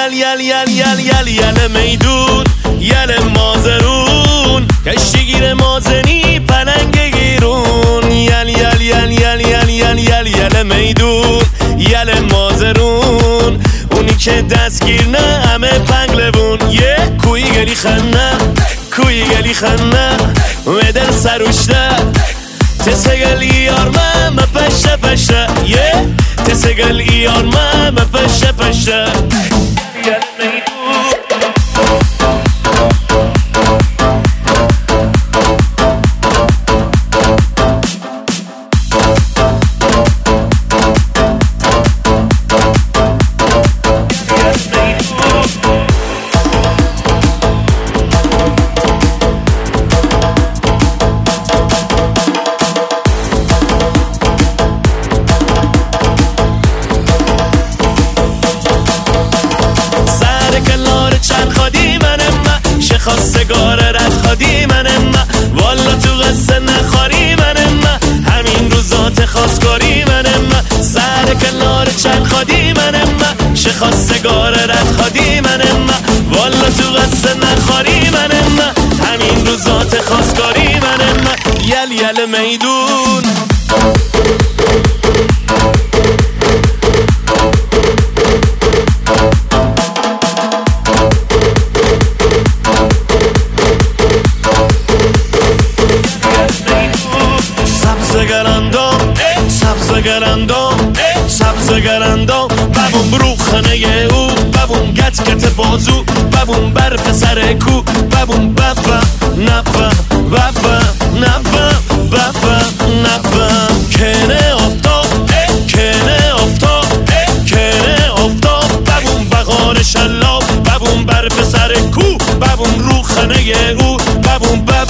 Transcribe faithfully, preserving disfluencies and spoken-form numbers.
یل یل یل یل یل یل میدون یل مازرون کشتیگیر مازنی پلنگ گیرون یل یل یل یل یل یل یل یل میدون یل مازرون اونی که دستگیر نه همه پنگلبون یه کوی گلی خنه کوی گلی خنه ودل سروشته تسگل ایار ما ما پشته پشته یه تسگل ایار ما ما پشته پشته یل میدون خواستگار رد خادی منم ما والا تو قصه نخواری منم ما همین روزات خواستگاری منم ما سر کنار چند خادی منم ما شه خواستگار رد خادی منم ما والا تو قصه نخواری منم ما همین روزات خواستگاری منم ما یل یل میدون سبزگرندام سبزگرندام ببون برو خانه او ببون گت گت بازو ببون برف سر کو ببون بفم نفم بفم نفم بفم نفم کنه آفتاب کنه آفتاب کنه آفتاب ببون بغار شلاب ببون برف سر کو ببون رو خانه او ببون